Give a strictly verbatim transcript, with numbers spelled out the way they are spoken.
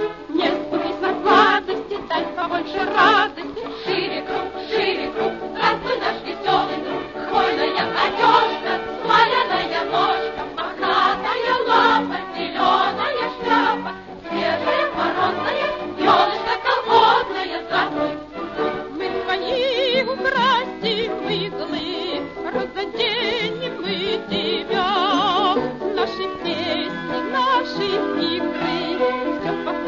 Не скупись на сладости, дай побольше радости. Шире круг, шире круг, здравствуй, наш веселый друг. Хвойная одежда, смоляная ножка, мохнатая лапа, зеленая шляпа, свежая, морозная, елочка колхозная, здравствуй. Мы твои украсим иглы, разоденем мы тебя. Наши песни, наши игры, все по